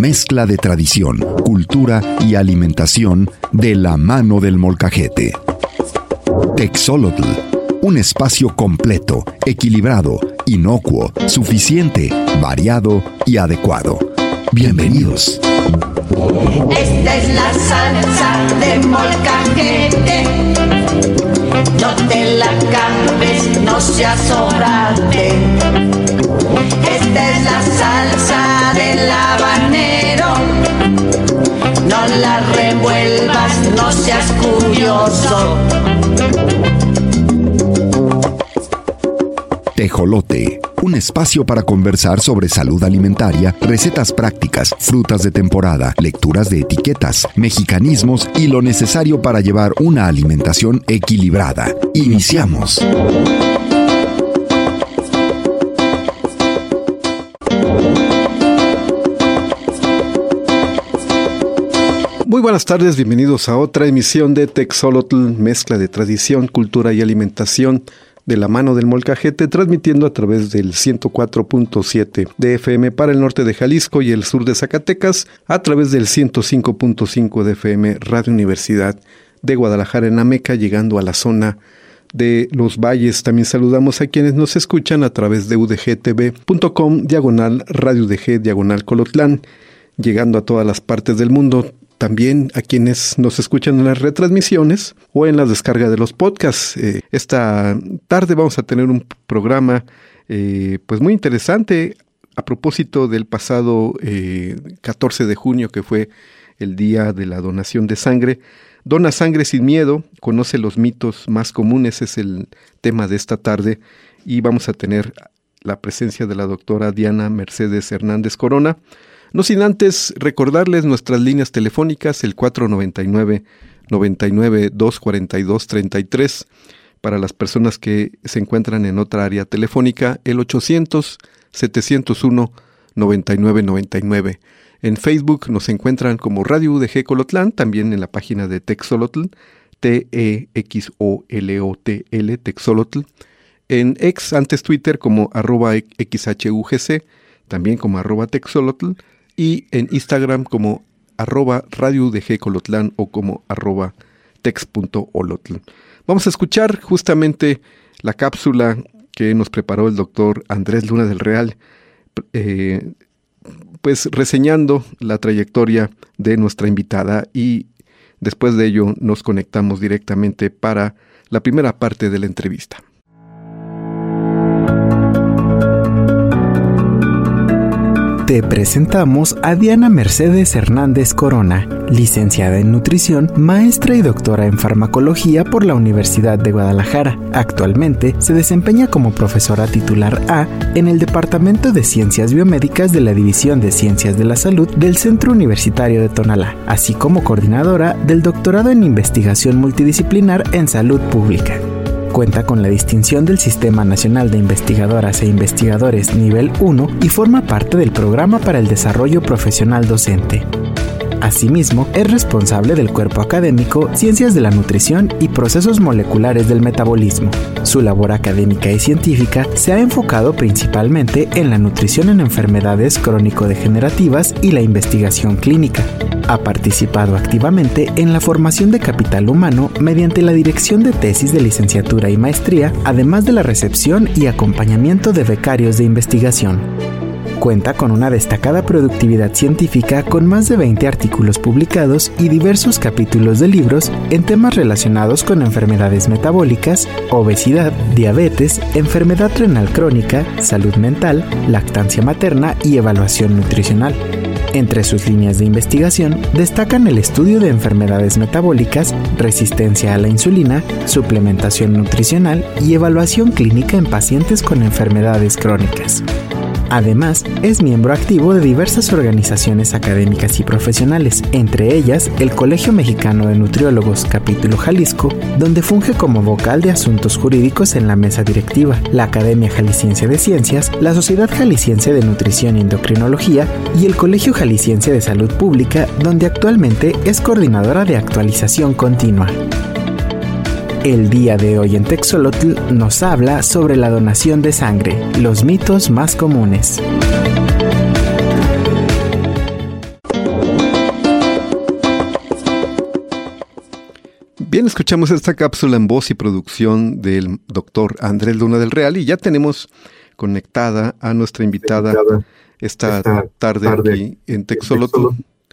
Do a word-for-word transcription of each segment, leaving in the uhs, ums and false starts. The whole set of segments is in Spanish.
mezcla de tradición, cultura y alimentación de la mano del molcajete. Texolotl, un espacio completo, equilibrado, inocuo, suficiente, variado y adecuado. Bienvenidos. Esta es la salsa de molcajete. No te la acabes, no seas sobrante. Esta es la salsa del habanero. No la revuelvas, no seas curioso. Tejolote, un espacio para conversar sobre salud alimentaria, recetas prácticas, frutas de temporada, lecturas de etiquetas, mexicanismos y lo necesario para llevar una alimentación equilibrada. Iniciamos. Muy buenas tardes, bienvenidos a otra emisión de Texolotl, mezcla de tradición, cultura y alimentación de la mano del molcajete, transmitiendo a través del ciento cuatro punto siete de F M para el norte de Jalisco y el sur de Zacatecas, a través del ciento cinco punto cinco de F M Radio Universidad de Guadalajara en Ameca, llegando a la zona de los valles. También saludamos a quienes nos escuchan a través de u d g t v punto com, diagonal Radio U D G, diagonal Colotlán, llegando a todas las partes del mundo. También a quienes nos escuchan en las retransmisiones o en la descarga de los podcasts. Eh, esta tarde vamos a tener un programa eh, pues muy interesante a propósito del pasado eh, catorce de junio, que fue el día de la donación de sangre. Dona sangre sin miedo, conoce los mitos más comunes, es el tema de esta tarde, y vamos a tener la presencia de la doctora Diana Mercedes Hernández Corona. No sin antes recordarles nuestras líneas telefónicas, el cuatro noventa y nueve, noventa y nueve, doscientos cuarenta y dos, treinta y tres, para las personas que se encuentran en otra área telefónica, el ochocientos, setecientos uno, noventa y nueve noventa y nueve. En Facebook nos encuentran como Radio U D G Colotlán, también en la página de Texolotl, T E X O L O T L, Texolotl. En X, antes Twitter, como arroba X H U G C, también como arroba Texolotl. Y en Instagram como arroba Radio U D G Colotlán o como arroba tex.olotl. Vamos a escuchar justamente la cápsula que nos preparó el doctor Andrés Luna del Real, eh, pues reseñando la trayectoria de nuestra invitada, y después de ello nos conectamos directamente para la primera parte de la entrevista. Te presentamos a Diana Mercedes Hernández Corona, licenciada en nutrición, maestra y doctora en farmacología por la Universidad de Guadalajara. Actualmente se desempeña como profesora titular A en el Departamento de Ciencias Biomédicas de la División de Ciencias de la Salud del Centro Universitario de Tonalá, así como coordinadora del doctorado en investigación multidisciplinar en salud pública. Cuenta con la distinción del Sistema Nacional de Investigadoras e Investigadores Nivel uno y forma parte del Programa para el Desarrollo Profesional Docente. Asimismo, es responsable del cuerpo académico Ciencias de la Nutrición y Procesos Moleculares del Metabolismo. Su labor académica y científica se ha enfocado principalmente en la nutrición en enfermedades crónico-degenerativas y la investigación clínica. Ha participado activamente en la formación de capital humano mediante la dirección de tesis de licenciatura y maestría, además de la recepción y acompañamiento de becarios de investigación. Cuenta con una destacada productividad científica con más de veinte artículos publicados y diversos capítulos de libros en temas relacionados con enfermedades metabólicas, obesidad, diabetes, enfermedad renal crónica, salud mental, lactancia materna y evaluación nutricional. Entre sus líneas de investigación destacan el estudio de enfermedades metabólicas, resistencia a la insulina, suplementación nutricional y evaluación clínica en pacientes con enfermedades crónicas. Además, es miembro activo de diversas organizaciones académicas y profesionales, entre ellas el Colegio Mexicano de Nutriólogos Capítulo Jalisco, donde funge como vocal de asuntos jurídicos en la mesa directiva, la Academia Jalisciense de Ciencias, la Sociedad Jalisciense de Nutrición y Endocrinología y el Colegio Jalisciense de Salud Pública, donde actualmente es coordinadora de actualización continua. El día de hoy en Texolotl nos habla sobre la donación de sangre, los mitos más comunes. Bien, escuchamos esta cápsula en voz y producción del doctor Andrés Luna del Real y ya tenemos conectada a nuestra invitada, invitada esta, esta tarde, tarde aquí en Texolotl,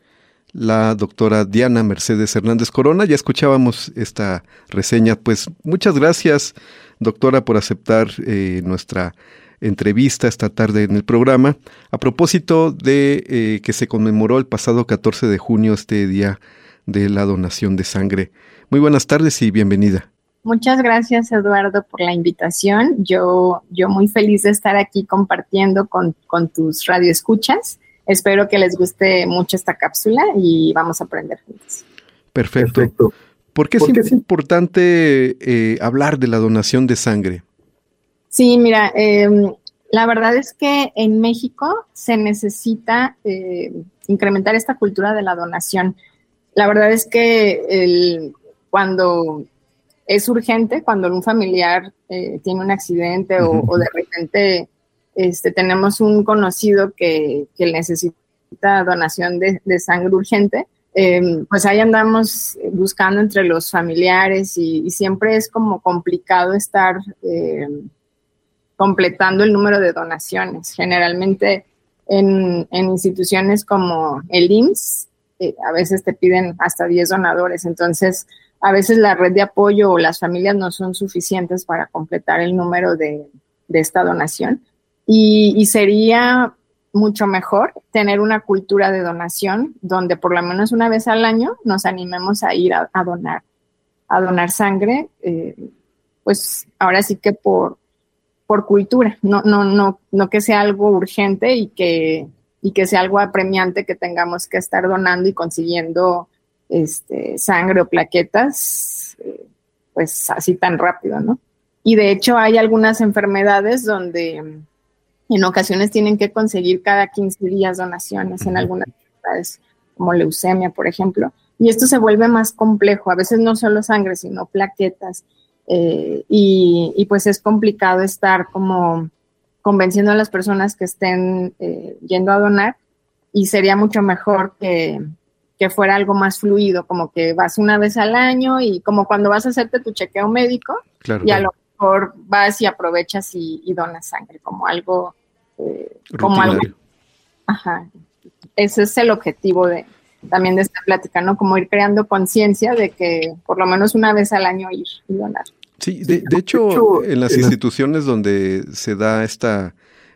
la doctora Diana Mercedes Hernández Corona. Ya escuchábamos esta reseña. Pues muchas gracias, doctora, por aceptar eh, nuestra entrevista esta tarde en el programa. A propósito de eh, que se conmemoró el pasado catorce de junio este día de la donación de sangre. Muy buenas tardes y bienvenida. Muchas gracias, Eduardo, por la invitación. Yo, yo muy feliz de estar aquí compartiendo con, con tus radioescuchas. Espero que les guste mucho esta cápsula y vamos a aprender juntos. Perfecto. Perfecto. ¿Por qué es ¿Por qué importante eh, hablar de la donación de sangre? Sí, mira, eh, la verdad es que en México se necesita eh, incrementar esta cultura de la donación. La verdad es que el, cuando es urgente, cuando un familiar eh, tiene un accidente o, uh-huh. o de repente este, tenemos un conocido que, que necesita donación de, de sangre urgente, eh, pues ahí andamos buscando entre los familiares y, y siempre es como complicado estar eh, completando el número de donaciones. Generalmente en, en instituciones como el I M S S, eh, a veces te piden hasta diez donadores, entonces a veces la red de apoyo o las familias no son suficientes para completar el número de, de esta donación. Y, y sería mucho mejor tener una cultura de donación donde por lo menos una vez al año nos animemos a ir a, a donar, a donar sangre, eh, pues ahora sí que por, por cultura, no, no, no, no que sea algo urgente y que, y que sea algo apremiante que tengamos que estar donando y consiguiendo Este, sangre o plaquetas, eh, pues así tan rápido, ¿no? Y de hecho hay algunas enfermedades donde en ocasiones tienen que conseguir cada quince días donaciones en algunas enfermedades, como leucemia, por ejemplo, y esto se vuelve más complejo, a veces no solo sangre, sino plaquetas, eh, y, y pues es complicado estar como convenciendo a las personas que estén eh, yendo a donar, y sería mucho mejor que que fuera algo más fluido, como que vas una vez al año y como cuando vas a hacerte tu chequeo médico, claro, y a lo mejor vas y aprovechas y, y donas sangre, como algo, eh, como algo, ajá, ese es el objetivo de también de esta plática, ¿no? Como ir creando conciencia de que por lo menos una vez al año ir y donar. Sí, de, de hecho, en las instituciones donde se da esta,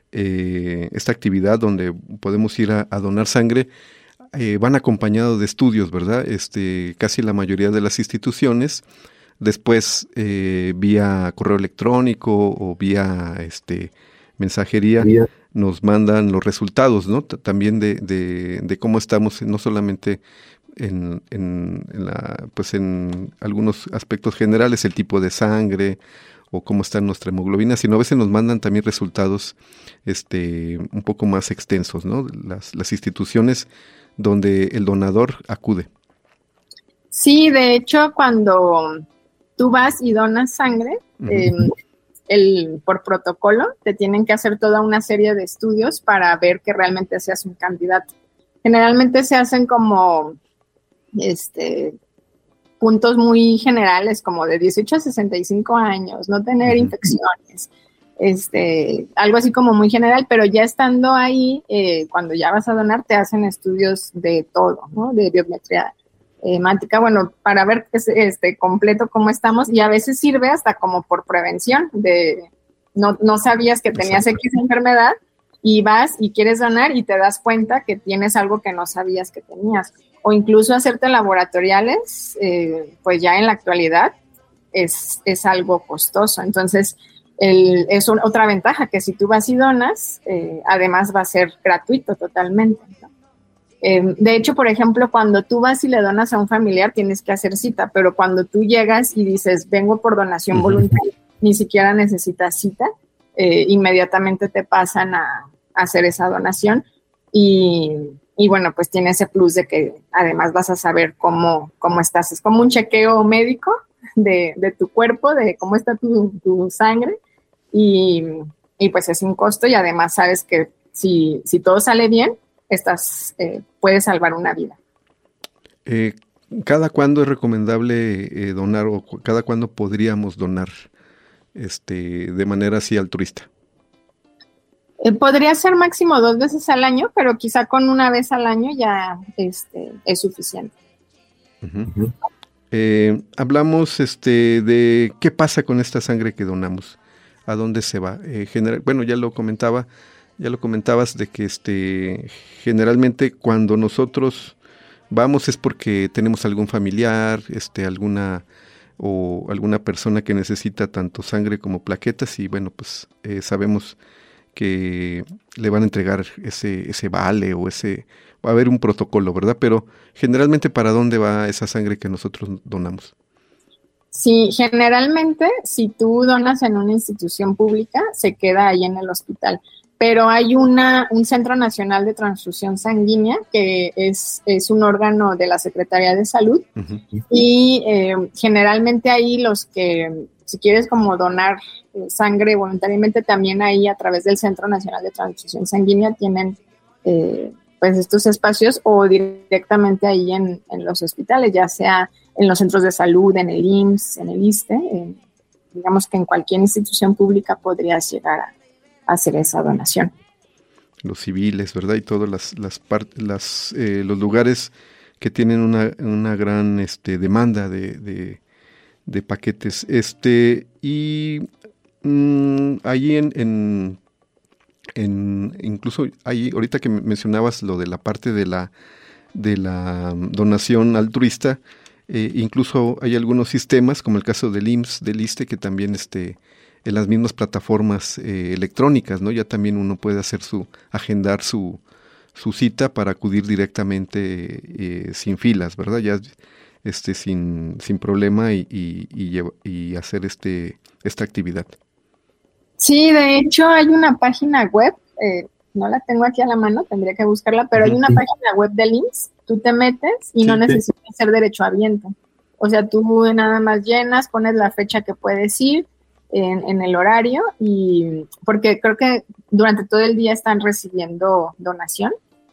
eh, esta actividad, donde podemos ir a, a donar sangre, Eh, van acompañados de estudios, ¿verdad? Este, casi la mayoría de las instituciones, después eh, vía correo electrónico o vía este, mensajería, vía. nos mandan los resultados, ¿no? T- también de, de, de cómo estamos, no solamente en, en, en, la, pues en algunos aspectos generales, el tipo de sangre o cómo está nuestra hemoglobina, sino a veces nos mandan también resultados este, un poco más extensos, ¿no? Las, las instituciones donde el donador acude. Sí, de hecho, cuando tú vas y donas sangre, uh-huh. eh, el, por protocolo te tienen que hacer toda una serie de estudios para ver que realmente seas un candidato. Generalmente se hacen como este, puntos muy generales, como de dieciocho a sesenta y cinco años, no tener uh-huh. infecciones, Este, algo así como muy general, pero ya estando ahí, eh, cuando ya vas a donar, te hacen estudios de todo, ¿no? De biometría hemática, bueno, para ver este, completo cómo estamos, y a veces sirve hasta como por prevención, de no, no sabías que tenías X enfermedad, y vas y quieres donar y te das cuenta que tienes algo que no sabías que tenías, o incluso hacerte laboratoriales, eh, pues ya en la actualidad es, es algo costoso, entonces El, es un, otra ventaja, que si tú vas y donas, eh, además va a ser gratuito totalmente, ¿no? Eh, de hecho, por ejemplo, cuando tú vas y le donas a un familiar, tienes que hacer cita, pero cuando tú llegas y dices, vengo por donación uh-huh. voluntaria, ni siquiera necesitas cita, eh, inmediatamente te pasan a, a hacer esa donación y, y bueno, pues tiene ese plus de que además vas a saber cómo, cómo estás. Es como un chequeo médico de, de tu cuerpo, de cómo está tu, tu sangre, y, y pues es sin costo, y además sabes que si, si todo sale bien, estás, eh, puedes salvar una vida. Eh, ¿cada cuándo es recomendable eh, donar o cu- cada cuándo podríamos donar este, de manera así altruista? Eh, podría ser máximo dos veces al año, pero quizá con una vez al año ya este, es suficiente. Uh-huh. Eh, hablamos este, de qué pasa con esta sangre que donamos, a dónde se va. Eh, general, bueno, ya lo comentaba, ya lo comentabas de que este, generalmente cuando nosotros vamos es porque tenemos algún familiar, este, alguna o alguna persona que necesita tanto sangre como plaquetas y bueno, pues eh, sabemos que le van a entregar ese, ese vale o ese, va a haber un protocolo, ¿verdad? Pero generalmente, ¿para dónde va esa sangre que nosotros donamos? Sí, generalmente si tú donas en una institución pública, se queda ahí en el hospital. Pero hay una, un Centro Nacional de Transfusión Sanguínea que es, es un órgano de la Secretaría de Salud. Uh-huh. Y eh, generalmente ahí los que, si quieres como donar eh, sangre voluntariamente, también ahí a través del Centro Nacional de Transfusión Sanguínea tienen eh, pues estos espacios o directamente ahí en, en los hospitales, ya sea en los centros de salud, en el I M S S, en el ISSSTE, eh, digamos que en cualquier institución pública podrías llegar a hacer esa donación. Los civiles, ¿verdad? Y todos las, las part- las, eh, los lugares que tienen una, una gran este, demanda de, de, de paquetes. Este, y mmm, allí en, en, en, incluso ahí, ahorita que mencionabas lo de la parte de la, de la donación altruista, eh, incluso hay algunos sistemas, como el caso del I M S S, del ISSSTE, que también este, en las mismas plataformas eh, electrónicas, ¿no? Ya también uno puede hacer su, agendar su, su cita para acudir directamente eh, sin filas, ¿verdad? Ya este, sin, sin problema y, y, y, y hacer este, esta actividad. Sí, de hecho hay una página web, eh, no la tengo aquí a la mano, tendría que buscarla, pero uh-huh. hay una página web del I M S S, tú te metes y sí, no necesitas sí. ser derechohabiente. O sea, tú nada más llenas, pones la fecha que puedes ir, En, en el horario, y porque creo que durante todo el día están recibiendo donación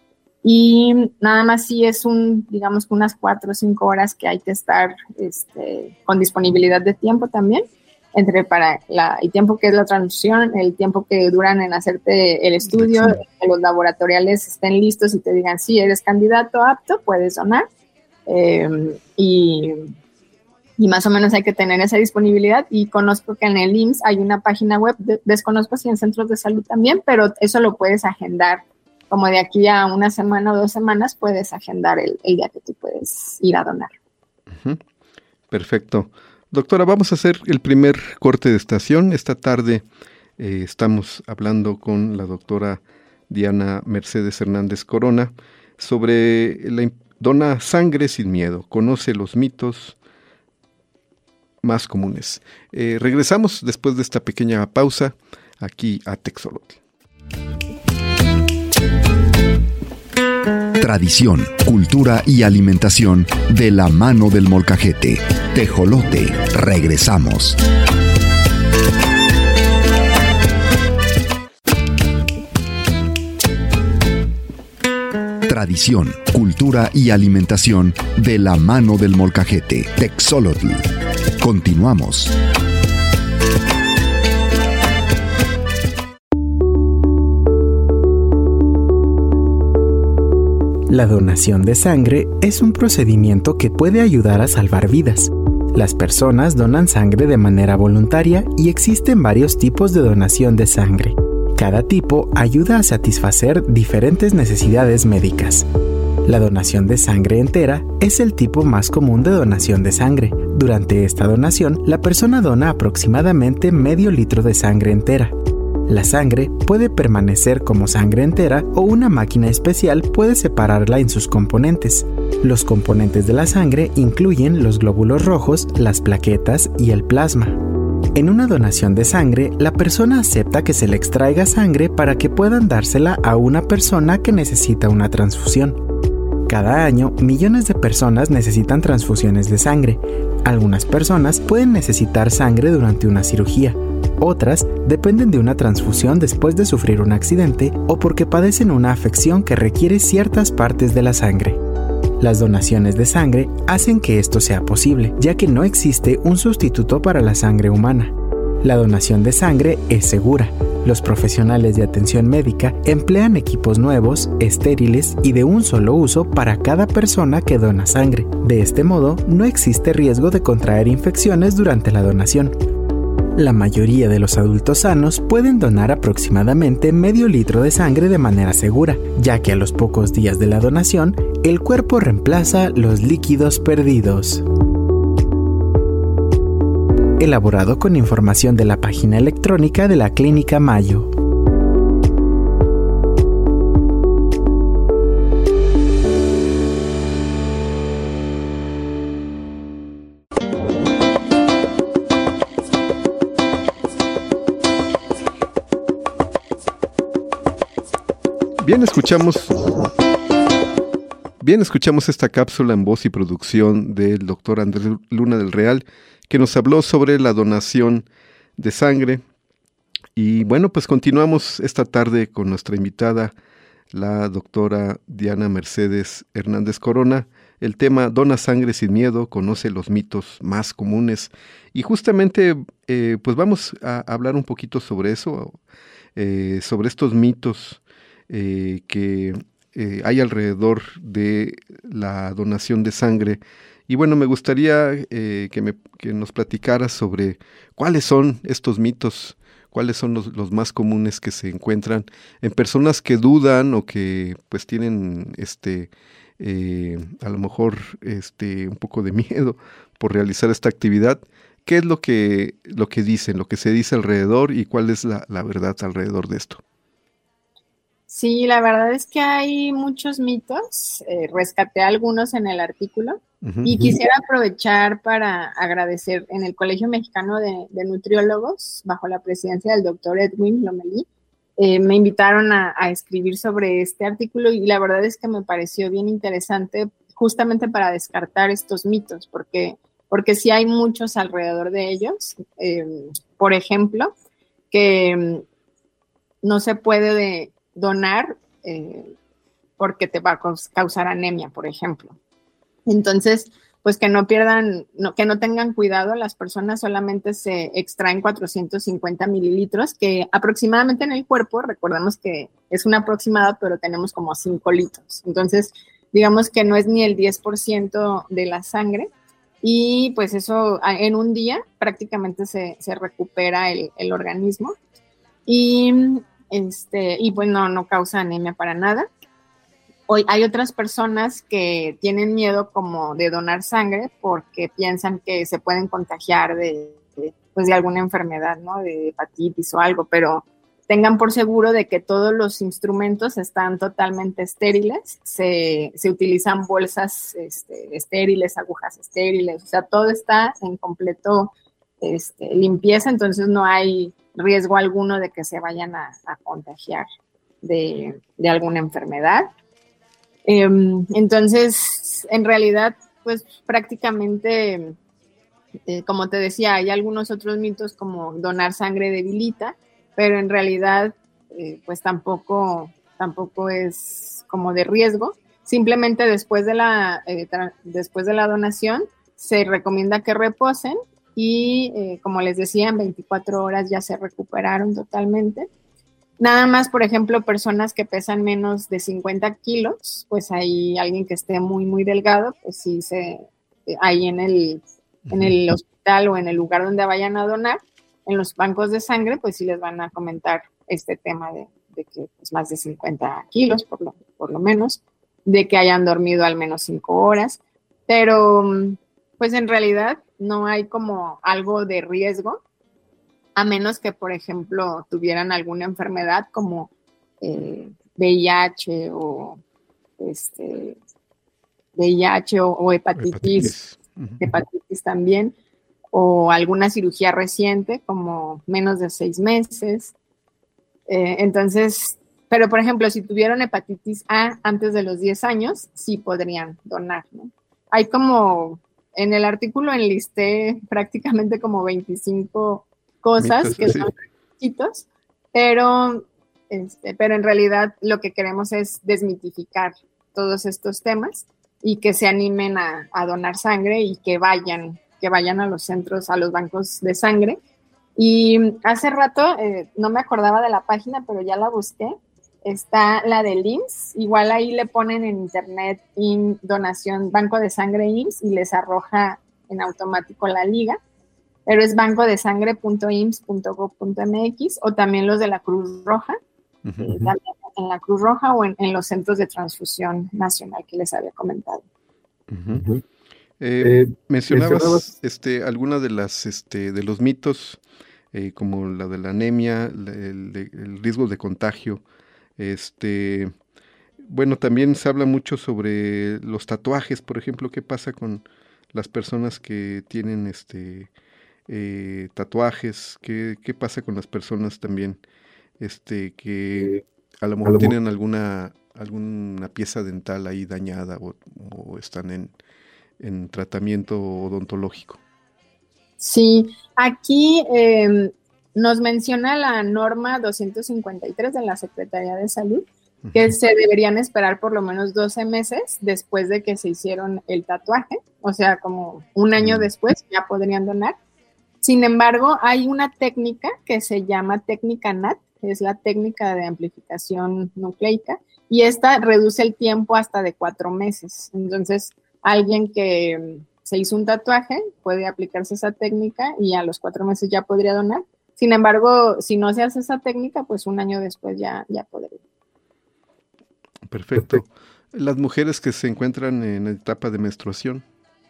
y nada más sí es un, digamos que unas cuatro o cinco horas que hay que estar este, con disponibilidad de tiempo también, entre para la, el tiempo que es la transfusión, el tiempo que duran en hacerte el estudio, sí. que los laboratoriales estén listos y te digan, sí, eres candidato apto, puedes donar, eh, y Y más o menos hay que tener esa disponibilidad, y conozco que en el I M S S hay una página web, de, desconozco si en centros de salud también, pero eso lo puedes agendar, como de aquí a una semana o dos semanas puedes agendar el, el día que tú puedes ir a donar. Uh-huh. Perfecto. Doctora, vamos a hacer el primer corte de estación. Esta tarde eh, estamos hablando con la doctora Diana Mercedes Hernández Corona sobre la dona sangre sin miedo, conoce los mitos más comunes. Eh, regresamos después de esta pequeña pausa aquí a Texolotl. Tradición, cultura y alimentación de la mano del molcajete. Tejolote. Regresamos. Tradición, cultura y alimentación de la mano del molcajete. Texolotl. Continuamos. La donación de sangre es un procedimiento que puede ayudar a salvar vidas. Las personas donan sangre de manera voluntaria y existen varios tipos de donación de sangre. Cada tipo ayuda a satisfacer diferentes necesidades médicas. La donación de sangre entera es el tipo más común de donación de sangre. Durante esta donación, la persona dona aproximadamente medio litro de sangre entera. La sangre puede permanecer como sangre entera o una máquina especial puede separarla en sus componentes. Los componentes de la sangre incluyen los glóbulos rojos, las plaquetas y el plasma. En una donación de sangre, la persona acepta que se le extraiga sangre para que puedan dársela a una persona que necesita una transfusión. Cada año, millones de personas necesitan transfusiones de sangre. Algunas personas pueden necesitar sangre durante una cirugía. Otras dependen de una transfusión después de sufrir un accidente o porque padecen una afección que requiere ciertas partes de la sangre. Las donaciones de sangre hacen que esto sea posible, ya que no existe un sustituto para la sangre humana. La donación de sangre es segura. Los profesionales de atención médica emplean equipos nuevos, estériles y de un solo uso para cada persona que dona sangre. De este modo, no existe riesgo de contraer infecciones durante la donación. La mayoría de los adultos sanos pueden donar aproximadamente medio litro de sangre de manera segura, ya que a los pocos días de la donación, el cuerpo reemplaza los líquidos perdidos. Elaborado con información de la página electrónica de la Clínica Mayo. Bien, escuchamos, bien, escuchamos esta cápsula en voz y producción del doctor Andrés Luna del Real, que nos habló sobre la donación de sangre. Y bueno, pues continuamos esta tarde con nuestra invitada, la doctora Diana Mercedes Hernández Corona. El tema Dona sangre sin miedo, conoce los mitos más comunes. Y justamente, eh, pues vamos a hablar un poquito sobre eso, eh, sobre estos mitos eh, que eh, hay alrededor de la donación de sangre. Y bueno, me gustaría eh, que, me, que nos platicaras sobre cuáles son estos mitos, cuáles son los, los más comunes que se encuentran en personas que dudan o que pues tienen este eh, a lo mejor este un poco de miedo por realizar esta actividad. ¿Qué es lo que, lo que dicen, lo que se dice alrededor y cuál es la, la verdad alrededor de esto? Sí, la verdad es que hay muchos mitos, eh, rescaté algunos en el artículo uh-huh. y quisiera aprovechar para agradecer en el Colegio Mexicano de, de Nutriólogos, bajo la presidencia del doctor Edwin Lomelí, eh, me invitaron a, a escribir sobre este artículo y la verdad es que me pareció bien interesante justamente para descartar estos mitos, porque, porque sí hay muchos alrededor de ellos. Eh, por ejemplo, que no se puede de, donar eh, porque te va a causar anemia, por ejemplo. Entonces, pues que no pierdan, no, que no tengan cuidado, las personas solamente se extraen cuatrocientos cincuenta mililitros, que aproximadamente en el cuerpo, recordemos que es un aproximado, pero tenemos como cinco litros. Entonces, digamos que no es ni el diez por ciento de la sangre, y pues eso en un día prácticamente se, se recupera el, el organismo. Y Este, y pues no, no causa anemia para nada. Hoy hay otras personas que tienen miedo como de donar sangre porque piensan que se pueden contagiar de, de, pues de alguna enfermedad, ¿no? De hepatitis o algo, pero tengan por seguro de que todos los instrumentos están totalmente estériles, se, se utilizan bolsas este, estériles, agujas estériles, o sea, todo está en completo este, limpieza, entonces no hay riesgo alguno de que se vayan a, a contagiar de, de alguna enfermedad. Eh, entonces, en realidad, pues prácticamente, eh, como te decía, hay algunos otros mitos como donar sangre debilita, pero en realidad, eh, pues tampoco, tampoco es como de riesgo. Simplemente después de la, eh, tra- después de la donación, se recomienda que reposen. Y eh, como les decía, en veinticuatro horas ya se recuperaron totalmente. Nada más, por ejemplo, personas que pesan menos de cincuenta kilos, pues hay alguien que esté muy, muy delgado, pues sí, se, eh, ahí en el, uh-huh. en el hospital o en el lugar donde vayan a donar, en los bancos de sangre, pues sí les van a comentar este tema de, de que pues, más de cincuenta kilos, por lo, por lo menos, de que hayan dormido al menos cinco horas, pero pues en realidad no hay como algo de riesgo, a menos que, por ejemplo, tuvieran alguna enfermedad como eh, V I H o este, V I H o, o hepatitis, hepatitis. Uh-huh. hepatitis también, o alguna cirugía reciente, como menos de seis meses. Eh, entonces, pero por ejemplo, si tuvieron hepatitis A antes de los diez años, sí podrían donar, ¿no? Hay como... En el artículo enlisté prácticamente como veinticinco cosas mitos, que sí. son chiquitos, pero, este, pero en realidad lo que queremos es desmitificar todos estos temas y que se animen a, a donar sangre y que vayan, que vayan a los centros, a los bancos de sangre. Y hace rato, eh, no me acordaba de la página, pero ya la busqué, está la del I M S S, igual ahí le ponen en internet in, donación, banco de sangre I M S S y les arroja en automático la liga, pero es banco de sangre punto i m s s punto gov punto m x o también los de la Cruz Roja, uh-huh. eh, también en la Cruz Roja o en, en los centros de transfusión nacional que les había comentado. Uh-huh. Uh-huh. Eh, eh, mencionabas, mencionabas este, algunas de las este, de los mitos, eh, como la de la anemia, el, el, el riesgo de contagio. Este, bueno, también se habla mucho sobre los tatuajes, por ejemplo, qué pasa con las personas que tienen este eh, tatuajes, qué, qué pasa con las personas también este que a lo mejor tienen alguna alguna pieza dental ahí dañada o, o están en, en tratamiento odontológico. Sí, aquí eh, nos menciona la norma doscientos cincuenta y tres de la Secretaría de Salud, uh-huh. que se deberían esperar por lo menos doce meses después de que se hicieron el tatuaje, o sea, como un año uh-huh. después ya podrían donar. Sin embargo, hay una técnica que se llama técnica N A T, es la técnica de amplificación nucleica, y esta reduce el tiempo hasta de cuatro meses. Entonces, alguien que se hizo un tatuaje puede aplicarse esa técnica y a los cuatro meses ya podría donar. Sin embargo, si no se hace esa técnica, pues un año después ya, ya podría. Perfecto. Las mujeres que se encuentran en etapa de menstruación.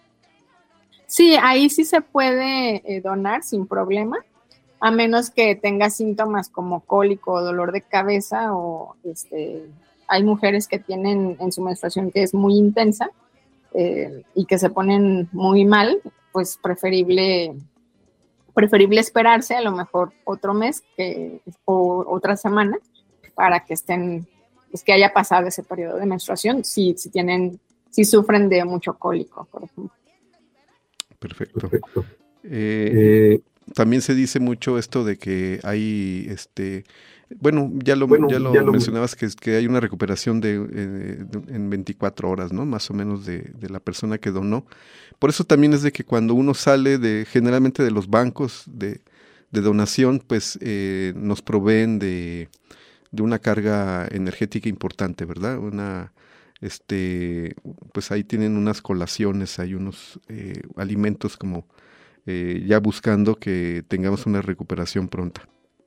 Sí, ahí sí se puede eh, donar sin problema, a menos que tenga síntomas como cólico o dolor de cabeza, o este, hay mujeres que tienen en su menstruación que es muy intensa eh, y que se ponen muy mal, pues preferible, preferible esperarse a lo mejor otro mes que, o otra semana para que estén, pues que haya pasado ese periodo de menstruación, si, si tienen, si sufren de mucho cólico, por ejemplo. Perfecto. Perfecto. Eh, eh, también se dice mucho esto de que hay, este, bueno, ya lo, bueno, ya lo ya mencionabas, lo... que, que hay una recuperación de, eh, de en veinticuatro horas, ¿no? Más o menos de, de la persona que donó. Por eso también es de que cuando uno sale de, generalmente de los bancos de, de donación, pues eh, nos proveen de, de una carga energética importante, ¿verdad? Una... Este, pues ahí tienen unas colaciones, hay unos eh, alimentos como eh, ya buscando que tengamos una recuperación pronta.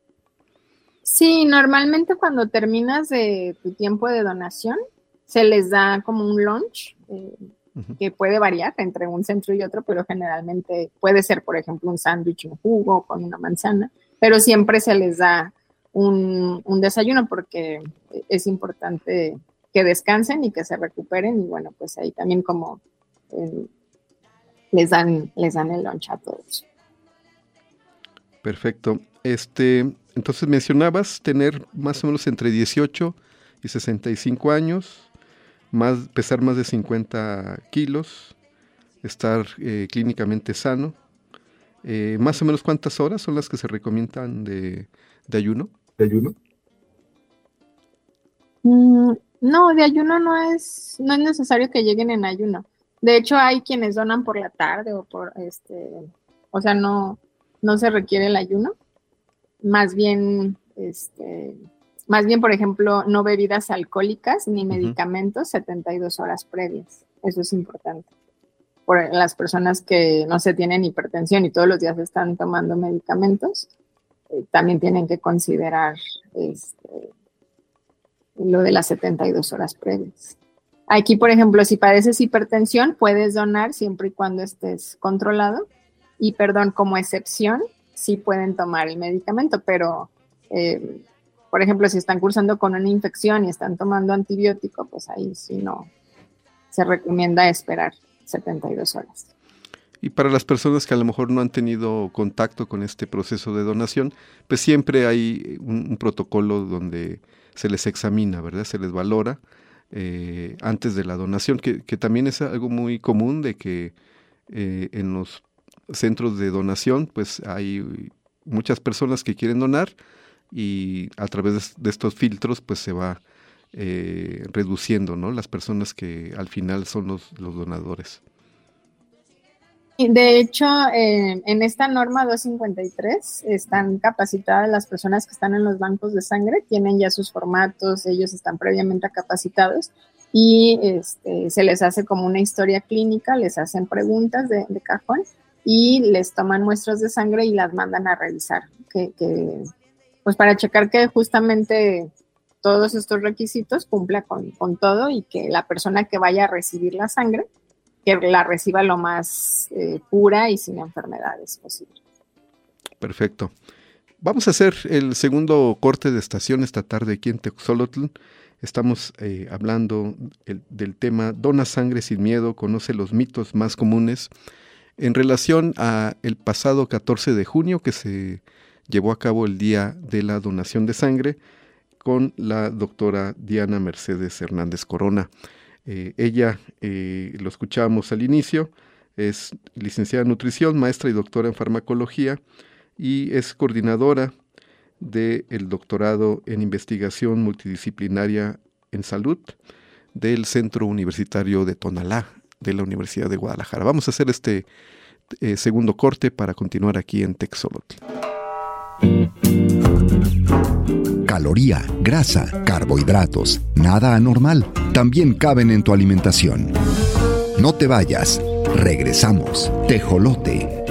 Sí, normalmente cuando terminas de tu tiempo de donación, se les da como un lunch, eh, uh-huh. que puede variar entre un centro y otro, pero generalmente puede ser, por ejemplo, un sándwich, un jugo con una manzana, pero siempre se les da un, un desayuno porque es importante que descansen y que se recuperen, y bueno, pues ahí también como eh, les dan les dan el lunch a todos. Perfecto. Este, entonces mencionabas tener más o menos entre dieciocho y sesenta y cinco años, más, pesar más de cincuenta kilos, estar eh, clínicamente sano. Eh, más o menos ¿cuántas horas son las que se recomiendan de, de ayuno? ¿De ayuno? Mm. No, de ayuno no es, no es necesario que lleguen en ayuno. De hecho, hay quienes donan por la tarde o por este, o sea, no, no se requiere el ayuno. Más bien, este, más bien, por ejemplo, no bebidas alcohólicas ni medicamentos uh-huh. setenta y dos horas previas. Eso es importante. Por las personas que no se tienen hipertensión y todos los días están tomando medicamentos, eh, también tienen que considerar este, lo de las setenta y dos horas previas. Aquí, por ejemplo, si padeces hipertensión, puedes donar siempre y cuando estés controlado. Y, perdón, como excepción, sí pueden tomar el medicamento, pero, eh, por ejemplo, si están cursando con una infección y están tomando antibiótico, pues ahí sí no, se recomienda esperar setenta y dos horas. Y para las personas que a lo mejor no han tenido contacto con este proceso de donación, pues siempre hay un, un protocolo donde se les examina, ¿verdad? Se les valora eh, antes de la donación, que, que también es algo muy común de que eh, en los centros de donación, pues hay muchas personas que quieren donar y a través de estos filtros, pues se va eh, reduciendo, ¿no? Las personas que al final son los, los donadores. De hecho, eh, en esta norma doscientos cincuenta y tres están capacitadas las personas que están en los bancos de sangre, tienen ya sus formatos, ellos están previamente capacitados y este, se les hace como una historia clínica, les hacen preguntas de, de cajón y les toman muestras de sangre y las mandan a revisar, que, que, pues para checar que justamente todos estos requisitos cumpla con, con todo y que la persona que vaya a recibir la sangre que la reciba lo más eh, pura y sin enfermedades posible. Perfecto. Vamos a hacer el segundo corte de estación esta tarde aquí en Texolotl. Estamos eh, hablando el, del tema Dona sangre sin miedo, conoce los mitos más comunes en relación a el pasado catorce de junio que se llevó a cabo el Día de la Donación de Sangre con la doctora Diana Mercedes Hernández Corona. Eh, ella, eh, lo escuchábamos al inicio, es licenciada en nutrición, maestra y doctora en farmacología y es coordinadora del doctorado en investigación multidisciplinaria en salud del Centro Universitario de Tonalá de la Universidad de Guadalajara. Vamos a hacer este eh, segundo corte para continuar aquí en Texolotl. Caloría, grasa, carbohidratos, nada anormal, también caben en tu alimentación. No te vayas, regresamos. Tejolote.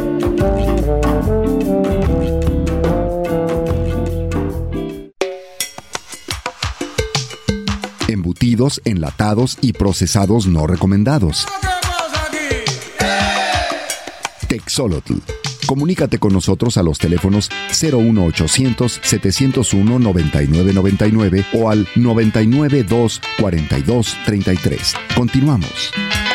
Embutidos, enlatados y procesados no recomendados. Texolotl. Comunícate con nosotros a los teléfonos cero uno ochocientos, setecientos uno, noventa y nueve noventa y nueve o al noventa y nueve dos, cuarenta y dos, treinta y tres. Continuamos.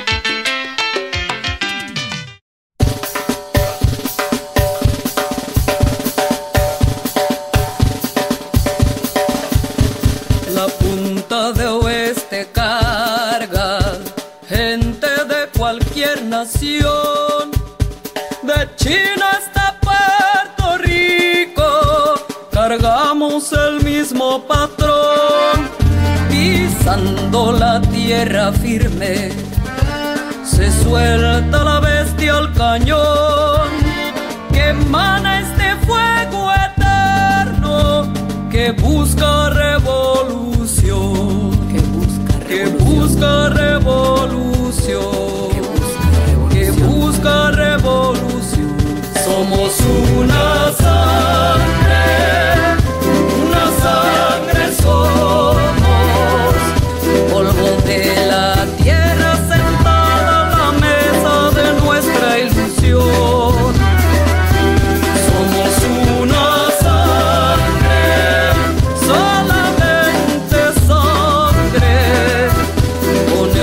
La punta de oeste carga gente de cualquier nación, de China hasta Puerto Rico, cargamos el mismo patrón, pisando la tierra firme, se suelta la bestia al cañón, que emana este fuego eterno, que busca revolución, que busca revolución, que busca revolución, que busca revolución. Somos una sangre, una sangre somos, polvo de la tierra sentada a la mesa de nuestra ilusión. Somos una sangre, solamente sangre, con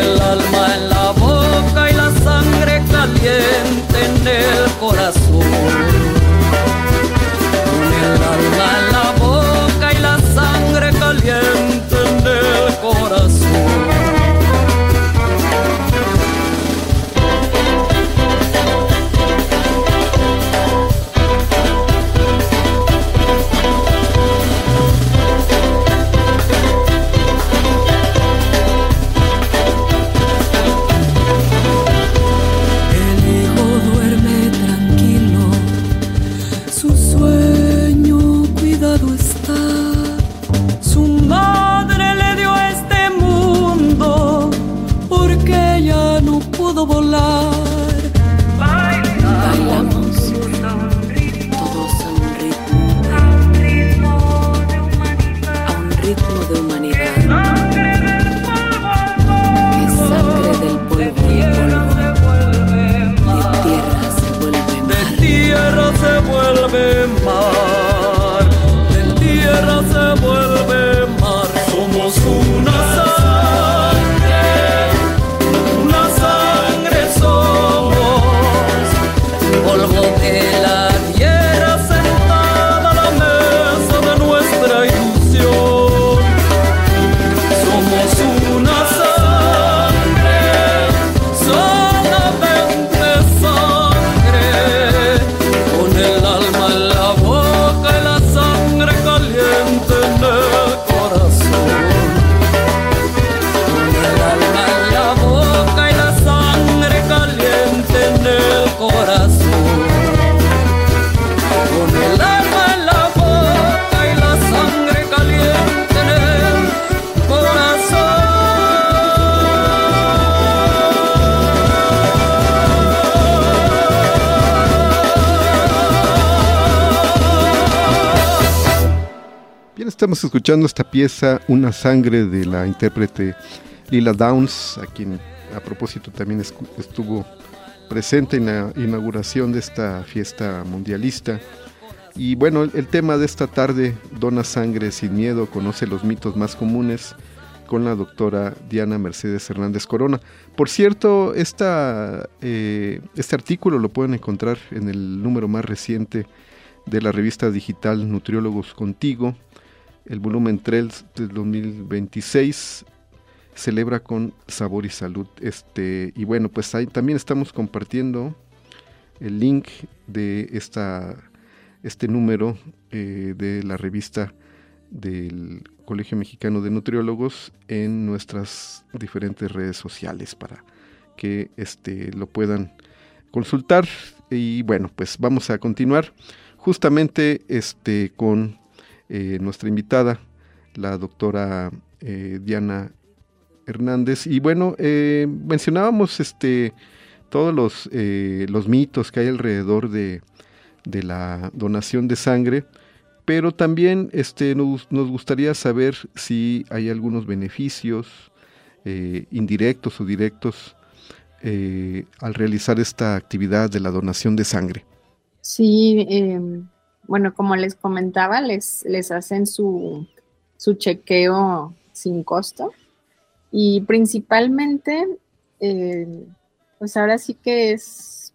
estamos escuchando esta pieza, Una sangre, de la intérprete Lila Downs, a quien a propósito también estuvo presente en la inauguración de esta fiesta mundialista. Y bueno, el, el tema de esta tarde, Dona sangre sin miedo, conoce los mitos más comunes, con la doctora Diana Mercedes Hernández Corona. Por cierto, esta, eh, este artículo lo pueden encontrar en el número más reciente de la revista digital Nutriólogos Contigo. El volumen tres del dos mil veintiséis celebra con sabor y salud. Este, y bueno, pues ahí también estamos compartiendo el link de esta, este número eh, de la revista del Colegio Mexicano de Nutriólogos en nuestras diferentes redes sociales para que este, lo puedan consultar. Y bueno, pues vamos a continuar justamente este, con eh, nuestra invitada, la doctora eh, Diana Hernández. Y bueno, eh, mencionábamos este, todos los, eh, los mitos que hay alrededor de, de la donación de sangre, pero también este, nos, nos gustaría saber si hay algunos beneficios eh, indirectos o directos eh, al realizar esta actividad de la donación de sangre. Sí, eh, bueno, como les comentaba, les, les hacen su, su chequeo sin costo y principalmente, eh, pues ahora sí que es,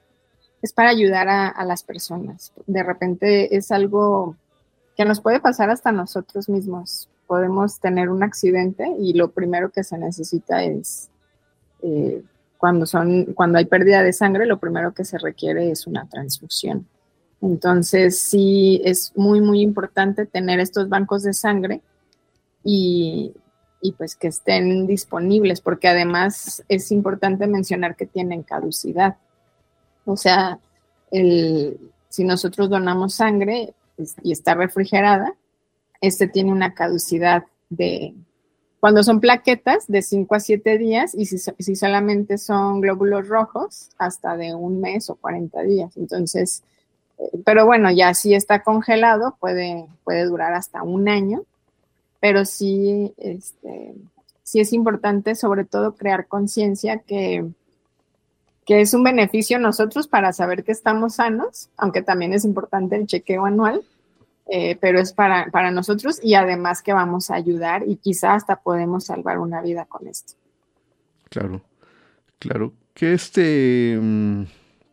es para ayudar a, a las personas. De repente es algo que nos puede pasar hasta nosotros mismos. Podemos tener un accidente y lo primero que se necesita es, eh, cuando, son, cuando hay pérdida de sangre, lo primero que se requiere es una transfusión. Entonces, sí es muy, muy importante tener estos bancos de sangre y, y pues que estén disponibles, porque además es importante mencionar que tienen caducidad. O sea, el, si nosotros donamos sangre y está refrigerada, este tiene una caducidad de, cuando son plaquetas, de cinco a siete días, y si, si solamente son glóbulos rojos, hasta de un mes o cuarenta días. Entonces, eh, pero bueno, ya si está congelado, puede, puede durar hasta un año, pero sí, este, sí es importante sobre todo crear conciencia que que es un beneficio nosotros para saber que estamos sanos, aunque también es importante el chequeo anual, eh, pero es para, para nosotros y además que vamos a ayudar y quizá hasta podemos salvar una vida con esto. Claro, claro. Que este, mmm,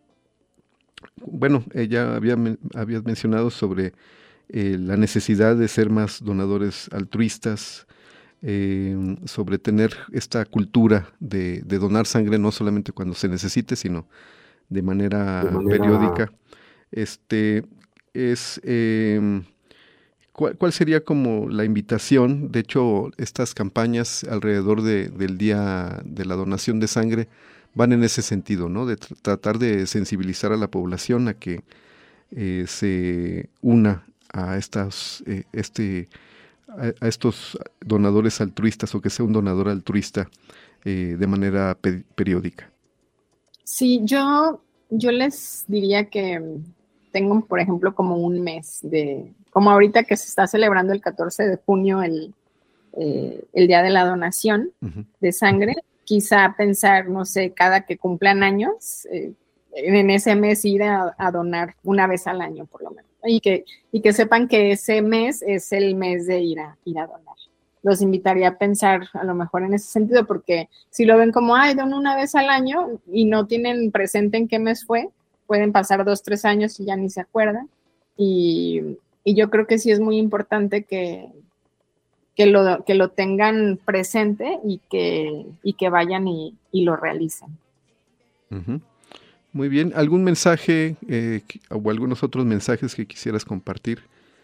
bueno, ella había, había mencionado sobre eh, la necesidad de ser más donadores altruistas, Eh, sobre tener esta cultura de, de donar sangre no solamente cuando se necesite, sino de manera, de manera... periódica. Este es eh, ¿cuál, ¿cuál sería como la invitación? De hecho, estas campañas alrededor de, del Día de la Donación de Sangre van en ese sentido, ¿no? De tr- tratar de sensibilizar a la población a que eh, se una a estas eh, este a estos donadores altruistas, o que sea un donador altruista eh, de manera pe- periódica. Sí, yo, yo les diría que tengo, por ejemplo, como un mes de, como ahorita que se está celebrando el catorce de junio el, eh, el Día de la Donación uh-huh. de Sangre, quizá pensar, no sé, cada que cumplan años, eh, en ese mes ir a, a donar una vez al año, por lo menos. Y que, y que sepan que ese mes es el mes de ir a, ir a donar. Los invitaría a pensar a lo mejor en ese sentido, porque si lo ven como, ay, dono una vez al año y no tienen presente en qué mes fue, pueden pasar dos, tres años y ya ni se acuerdan. Y, y yo creo que sí es muy importante que, que, lo, que lo tengan presente y que, y que vayan y, y lo realicen. Uh-huh. Muy bien. ¿Algún mensaje eh, o algunos otros mensajes que quisieras compartir?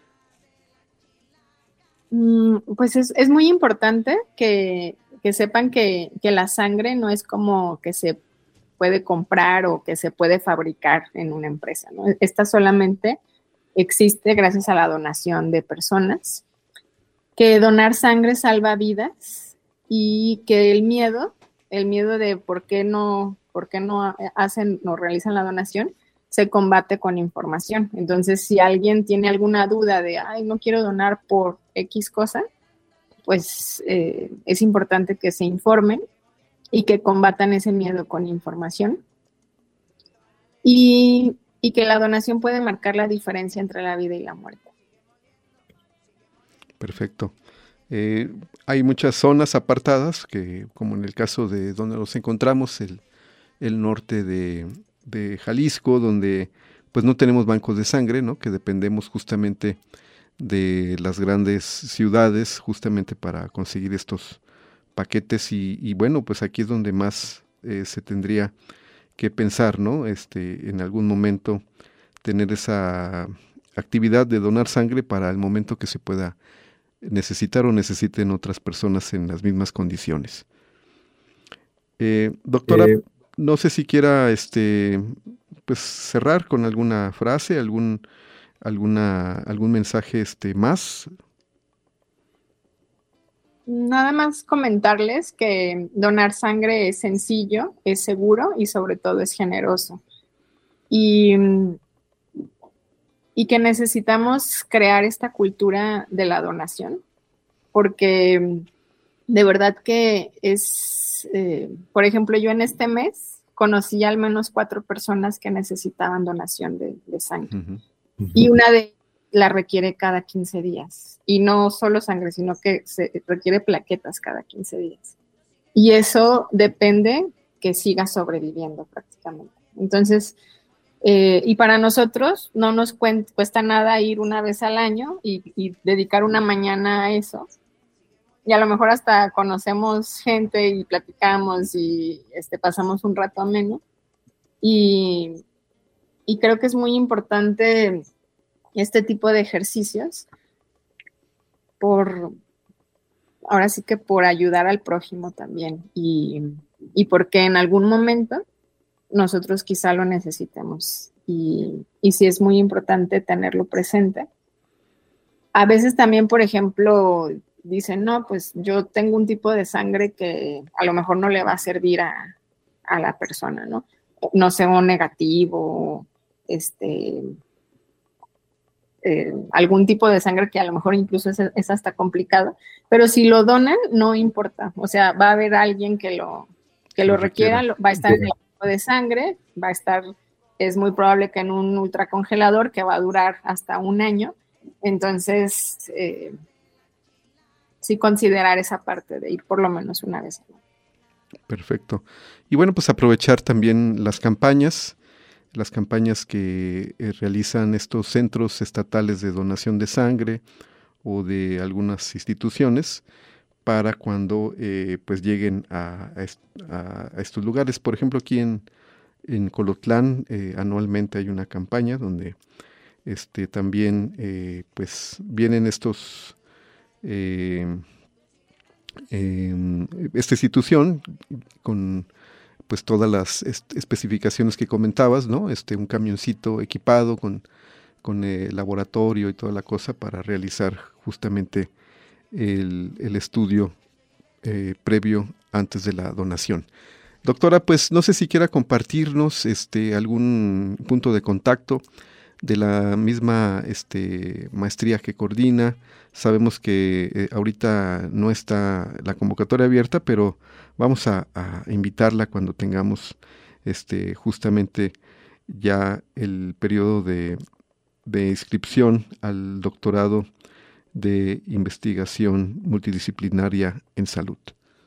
Mm, pues es, es muy importante que, que sepan que, que la sangre no es como que se puede comprar o que se puede fabricar en una empresa, ¿no? Esta solamente existe gracias a la donación de personas, que donar sangre salva vidas y que el miedo, el miedo de por qué no, por qué no hacen, no realizan la donación, se combate con información. Entonces, si alguien tiene alguna duda de, ay, no quiero donar por X cosa, pues eh, es importante que se informen y que combatan ese miedo con información. Y, y que la donación puede marcar la diferencia entre la vida y la muerte. Perfecto. Eh, hay muchas zonas apartadas, que como en el caso de donde nos encontramos, el, el norte de, de Jalisco, donde pues no tenemos bancos de sangre, ¿no? Que dependemos justamente de las grandes ciudades justamente para conseguir estos paquetes y, y bueno, pues aquí es donde más eh, se tendría que pensar, ¿no? Este, en algún momento tener esa actividad de donar sangre para el momento que se pueda necesitar o necesiten otras personas en las mismas condiciones. Eh, doctora, eh, no sé si quiera este, pues cerrar con alguna frase, algún, alguna, algún mensaje este, más. Nada más comentarles que donar sangre es sencillo, es seguro y sobre todo es generoso. Y, y que necesitamos crear esta cultura de la donación, porque de verdad que es, eh, por ejemplo, yo en este mes conocí al menos cuatro personas que necesitaban donación de, de sangre. Uh-huh. Uh-huh. Y una de ellas la requiere cada quince días. Y no solo sangre, sino que se requiere plaquetas cada quince días. Y eso depende que siga sobreviviendo prácticamente. Entonces, eh, y para nosotros no nos cuesta nada ir una vez al año y, y dedicar una mañana a eso. Y a lo mejor hasta conocemos gente y platicamos y este, pasamos un rato ameno. Y, y creo que es muy importante este tipo de ejercicios por, ahora sí que por ayudar al prójimo también y, y porque en algún momento nosotros quizá lo necesitemos y, y sí es muy importante tenerlo presente. A veces también, por ejemplo, dicen, no, pues yo tengo un tipo de sangre que a lo mejor no le va a servir a, a la persona, ¿no? No sé, o negativo, este... Eh, algún tipo de sangre que a lo mejor incluso es, es hasta complicado, pero si lo donan, no importa, o sea, va a haber alguien que lo, que lo requiera, lo, va a estar en el tipo de sangre, va a estar, es muy probable que en un ultracongelador que va a durar hasta un año, entonces eh, sí considerar esa parte de ir por lo menos una vez. Perfecto. Y bueno, pues aprovechar también las campañas, las campañas que eh, realizan estos centros estatales de donación de sangre o de algunas instituciones para cuando eh, pues lleguen a, a, a estos lugares. Por ejemplo, aquí en, en Colotlán eh, anualmente hay una campaña donde este, también eh, pues vienen estos eh, eh, esta institución con pues todas las est- especificaciones que comentabas, ¿no? Este, un camioncito equipado con, con el laboratorio y toda la cosa para realizar justamente el, el estudio eh, previo antes de la donación. Doctora, pues no sé si quiera compartirnos este, algún punto de contacto de la misma este, maestría que coordina. Sabemos que eh, ahorita no está la convocatoria abierta, pero vamos a, a invitarla cuando tengamos este, justamente ya el periodo de, de inscripción al doctorado de investigación multidisciplinaria en salud.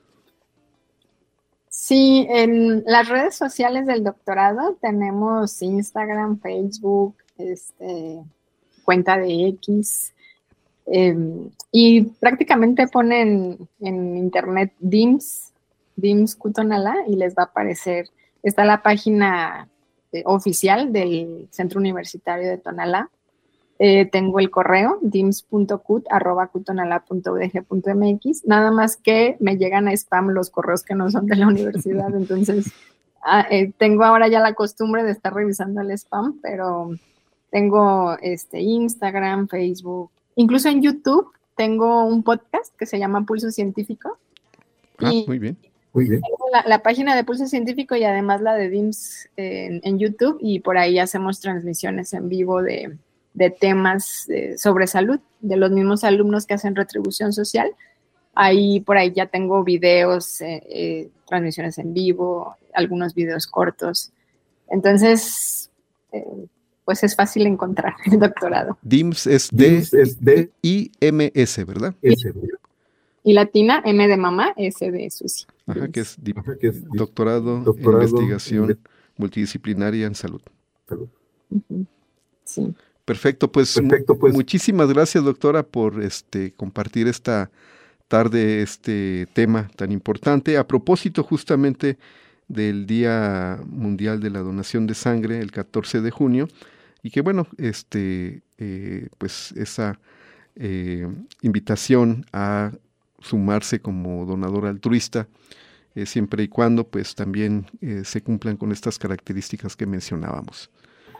Sí, en las redes sociales del doctorado tenemos Instagram, Facebook, este, cuenta de X, eh, y prácticamente ponen en internet D I M S, D I M S Cutonalá, y les va a aparecer, está la página eh, oficial del Centro Universitario de Tonalá. Eh, tengo el correo dims punto cut arroba cutonalá punto u d g punto m x, nada más que me llegan a spam los correos que no son de la universidad, entonces ah, eh, tengo ahora ya la costumbre de estar revisando el spam, pero tengo este, Instagram, Facebook, incluso en YouTube tengo un podcast que se llama Pulso Científico. Ah, y muy bien, muy bien. Tengo la, la página de Pulso Científico y además la de D I M S eh, en, en YouTube, y por ahí hacemos transmisiones en vivo de de temas eh, sobre salud, de los mismos alumnos que hacen retribución social. Ahí, por ahí ya tengo videos, eh, eh, transmisiones en vivo, algunos videos cortos. Entonces, eh, pues es fácil encontrar el doctorado. D I M S es D I M S, ¿verdad? S. Y latina, M de mamá, S de Susi. Ajá, que es, di- Ajá, que es doctorado, doctorado en investigación en... multidisciplinaria en salud. salud. Uh-huh. Sí. Perfecto, pues, Perfecto, pues muchísimas gracias, doctora, por este compartir esta tarde este tema tan importante. A propósito justamente del Día Mundial de la Donación de Sangre, el catorce de junio, y que bueno, este eh, pues esa eh, invitación a sumarse como donador altruista, eh, siempre y cuando pues también eh, se cumplan con estas características que mencionábamos.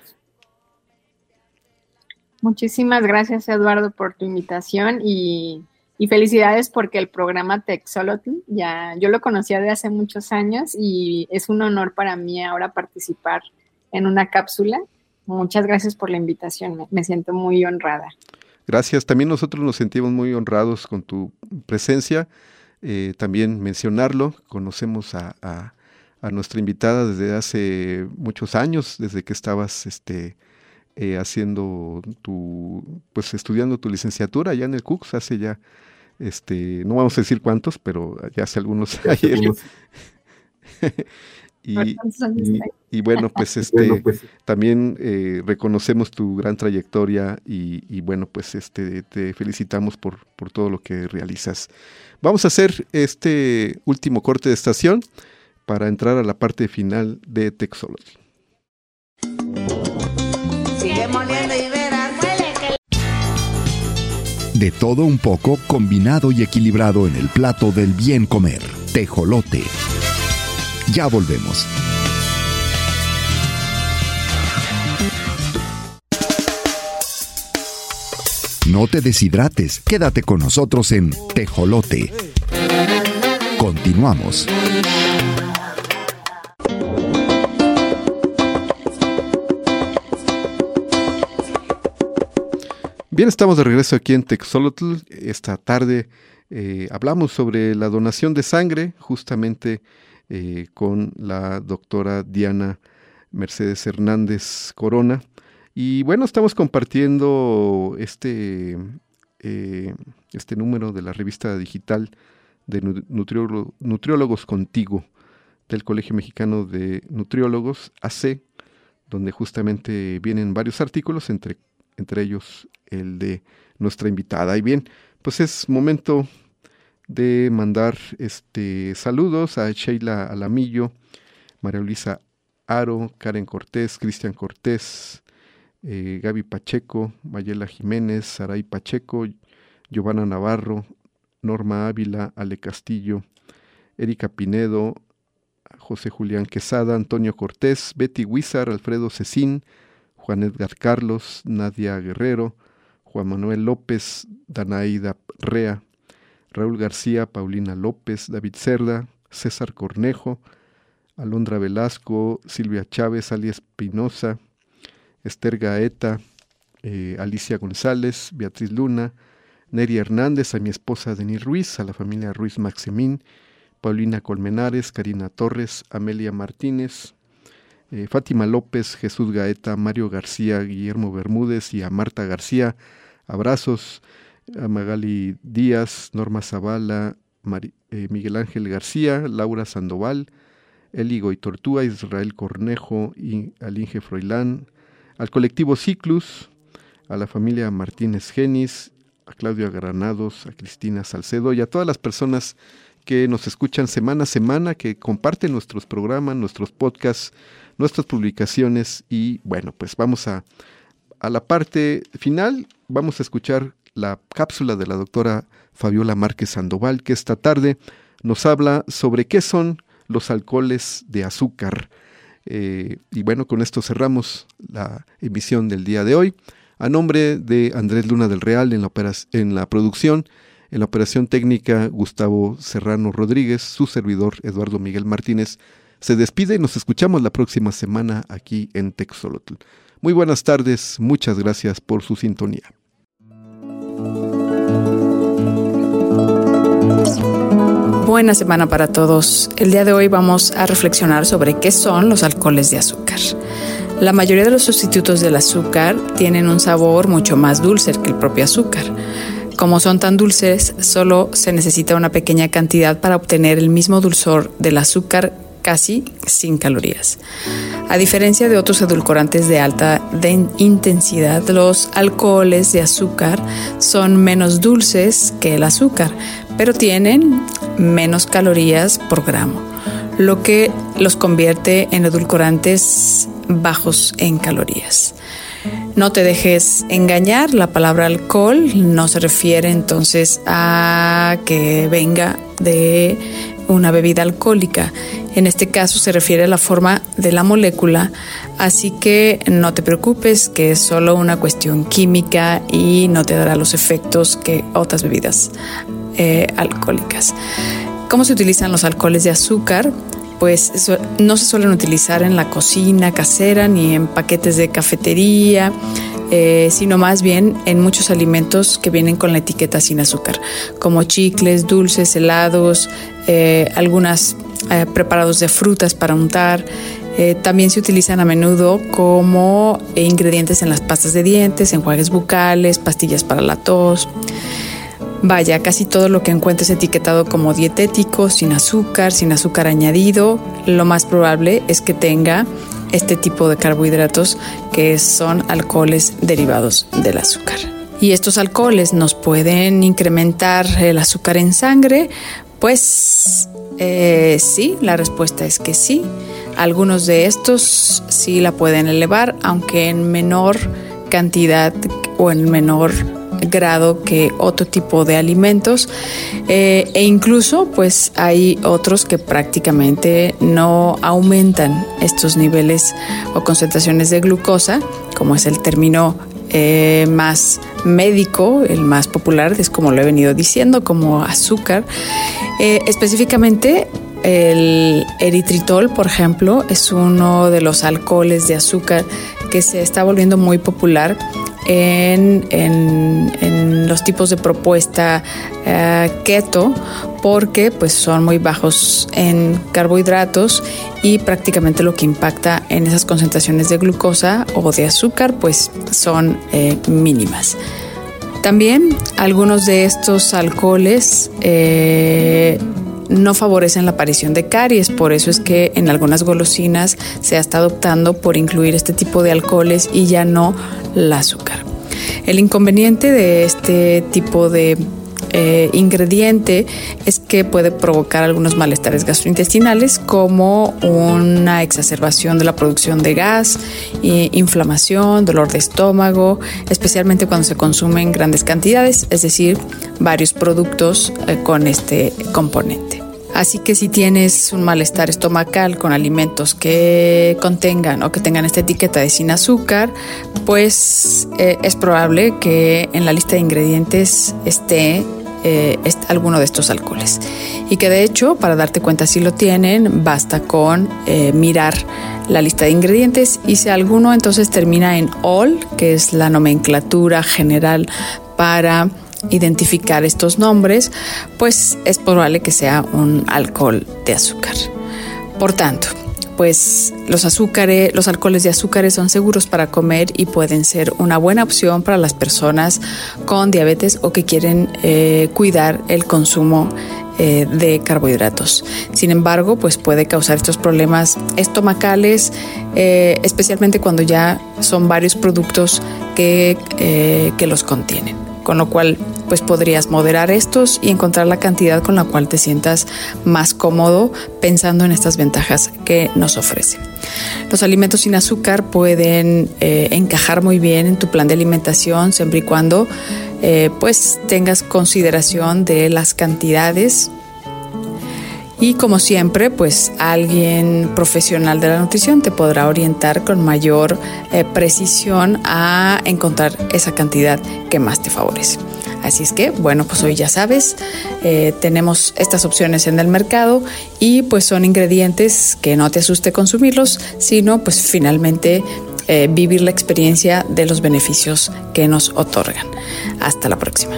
Muchísimas gracias, Eduardo, por tu invitación y, y felicidades porque el programa Texolotl, ya yo lo conocía de hace muchos años y es un honor para mí ahora participar en una cápsula. Muchas gracias por la invitación, me, me siento muy honrada. Gracias, también nosotros nos sentimos muy honrados con tu presencia, eh, también mencionarlo, conocemos a, a, a nuestra invitada desde hace muchos años, desde que estabas este, eh, haciendo tu, pues estudiando tu licenciatura allá en el C U C S, hace ya, este, no vamos a decir cuántos, pero ya hace algunos años. Y, y, y bueno, pues este bueno, pues, también eh, reconocemos tu gran trayectoria y, y bueno, pues este te felicitamos por, por todo lo que realizas. Vamos a hacer este último corte de estación para entrar a la parte final de Texolotl. Sigue moliendo y verás, muele que... De todo un poco, combinado y equilibrado en el plato del bien comer. Tejolote. Ya volvemos. No te deshidrates, quédate con nosotros en Tejolote. Continuamos. Bien, estamos de regreso aquí en Texolotl. Esta tarde eh, hablamos sobre la donación de sangre, justamente Eh, con la doctora Diana Mercedes Hernández Corona. Y bueno, estamos compartiendo este, eh, este número de la revista digital de Nutriólogo, Nutriólogos Contigo, del Colegio Mexicano de Nutriólogos, A C, donde justamente vienen varios artículos, entre, entre ellos el de nuestra invitada. Y bien, pues es momento de mandar este saludos a Sheila Alamillo, María Luisa Aro, Karen Cortés, Cristian Cortés, eh, Gaby Pacheco, Mayela Jiménez, Saray Pacheco, Giovanna Navarro, Norma Ávila, Ale Castillo, Erika Pinedo, José Julián Quesada, Antonio Cortés, Betty Huizar, Alfredo Cecín, Juan Edgar Carlos, Nadia Guerrero, Juan Manuel López, Danaida Rea, Raúl García, Paulina López, David Cerda, César Cornejo, Alondra Velasco, Silvia Chávez, Ali Espinosa, Esther Gaeta, eh, Alicia González, Beatriz Luna, Neri Hernández, a mi esposa Denis Ruiz, a la familia Ruiz Maximín, Paulina Colmenares, Karina Torres, Amelia Martínez, eh, Fátima López, Jesús Gaeta, Mario García, Guillermo Bermúdez y a Marta García. Abrazos. A Magali Díaz, Norma Zavala, Mari, eh, Miguel Ángel García, Laura Sandoval, Eli Goitortúa, Israel Cornejo y al Inge Froilán, al colectivo Ciclus, a la familia Martínez Genis, a Claudia Granados, a Cristina Salcedo y a todas las personas que nos escuchan semana a semana, que comparten nuestros programas, nuestros podcasts, nuestras publicaciones. Y bueno, pues vamos a, a la parte final, vamos a escuchar la cápsula de la doctora Fabiola Márquez Sandoval, que esta tarde nos habla sobre qué son los alcoholes de azúcar. Eh, y bueno, con esto cerramos la emisión del día de hoy. A nombre de Andrés Luna del Real en la, opera- en la producción, en la operación técnica Gustavo Serrano Rodríguez, su servidor Eduardo Miguel Martínez, se despide y nos escuchamos la próxima semana aquí en Texolotl. Muy buenas tardes, muchas gracias por su sintonía. Buena semana para todos. El día de hoy vamos a reflexionar sobre qué son los alcoholes de azúcar. La mayoría de los sustitutos del azúcar tienen un sabor mucho más dulce que el propio azúcar. Como son tan dulces, solo se necesita una pequeña cantidad para obtener el mismo dulzor del azúcar, casi sin calorías. A diferencia de otros edulcorantes de alta de intensidad, los alcoholes de azúcar son menos dulces que el azúcar, pero tienen menos calorías por gramo, lo que los convierte en edulcorantes bajos en calorías. No te dejes engañar, la palabra alcohol no se refiere entonces a que venga de una bebida alcohólica. En este caso se refiere a la forma de la molécula, así que no te preocupes, que es solo una cuestión química y no te dará los efectos que otras bebidas eh, alcohólicas. ¿Cómo se utilizan los alcoholes de azúcar? Pues eso, no se suelen utilizar en la cocina casera ni en paquetes de cafetería, eh, sino más bien en muchos alimentos que vienen con la etiqueta sin azúcar, como chicles, dulces, helados, eh, algunos eh, preparados de frutas para untar. Eh, también se utilizan a menudo como eh, ingredientes en las pastas de dientes, enjuagues bucales, pastillas para la tos. Vaya, casi todo lo que encuentres etiquetado como dietético, sin azúcar, sin azúcar añadido, lo más probable es que tenga este tipo de carbohidratos que son alcoholes derivados del azúcar. ¿Y estos alcoholes nos pueden incrementar el azúcar en sangre? Pues eh, sí, la respuesta es que sí. Algunos de estos sí la pueden elevar, aunque en menor cantidad o en menor grado que otro tipo de alimentos, eh, e incluso pues hay otros que prácticamente no aumentan estos niveles o concentraciones de glucosa, como es el término eh, más médico, el más popular, es como lo he venido diciendo, como azúcar. Eh, específicamente el eritritol, por ejemplo, es uno de los alcoholes de azúcar que se está volviendo muy popular En, en, en los tipos de propuesta uh, keto, porque pues son muy bajos en carbohidratos y prácticamente lo que impacta en esas concentraciones de glucosa o de azúcar pues son eh, mínimas. También algunos de estos alcoholes eh, no favorecen la aparición de caries, por eso es que en algunas golosinas se está optando por incluir este tipo de alcoholes y ya no el azúcar. El inconveniente de este tipo de eh, ingrediente es que puede provocar algunos malestares gastrointestinales, como una exacerbación de la producción de gas, eh, inflamación, dolor de estómago, especialmente cuando se consume en grandes cantidades, es decir, varios productos eh, con este componente. Así que si tienes un malestar estomacal con alimentos que contengan o que tengan esta etiqueta de sin azúcar, pues eh, es probable que en la lista de ingredientes esté eh, alguno de estos alcoholes. Y que de hecho, para darte cuenta si lo tienen, basta con eh, mirar la lista de ingredientes y si alguno entonces termina en all, que es la nomenclatura general para identificar estos nombres, pues es probable que sea un alcohol de azúcar. Por tanto, pues los azúcares, los alcoholes de azúcares son seguros para comer y pueden ser una buena opción para las personas con diabetes o que quieren eh, cuidar el consumo eh, de carbohidratos. Sin embargo, pues puede causar estos problemas estomacales, eh, especialmente cuando ya son varios productos que, eh, que los contienen. Con lo cual, pues podrías moderar estos y encontrar la cantidad con la cual te sientas más cómodo pensando en estas ventajas que nos ofrecen. Los alimentos sin azúcar pueden eh, encajar muy bien en tu plan de alimentación siempre y cuando eh, pues tengas consideración de las cantidades. Y como siempre, pues alguien profesional de la nutrición te podrá orientar con mayor eh, precisión a encontrar esa cantidad que más te favorece. Así es que, bueno, pues hoy ya sabes, eh, tenemos estas opciones en el mercado y pues son ingredientes que no te asuste consumirlos, sino pues finalmente eh, vivir la experiencia de los beneficios que nos otorgan. Hasta la próxima.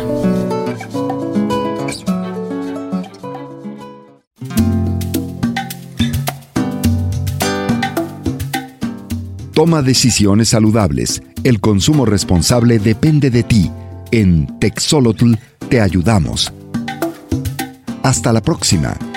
Toma decisiones saludables. El consumo responsable depende de ti. En Texolotl te ayudamos. Hasta la próxima.